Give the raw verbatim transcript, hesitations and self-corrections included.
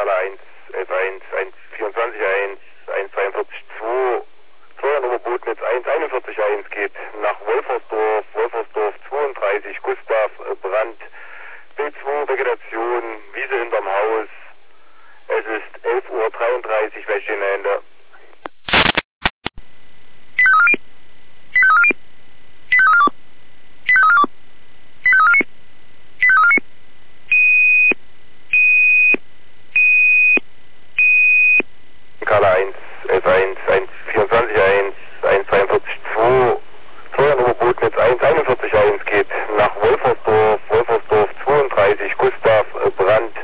Kala eins, elf eins, eins vierundzwanzig eins, eins zweiundvierzig zwei, Steuernummer Bootnetz eins einundvierzig eins geht nach Wolfersdorf, Wolfersdorf zweiunddreißig, Gustav Brandt, B zwei Vegetation, Wiese hinterm Haus. Es ist elf Uhr dreiunddreißig, Wäschchenende. Kala eins, elf eins, eins vierundzwanzig eins, eins zweiundvierzig zwei, Steuernummer Bootnetz eins einundvierzig eins geht nach Wolfersdorf, Wolfersdorf zweiunddreißig, Gustav Brandt,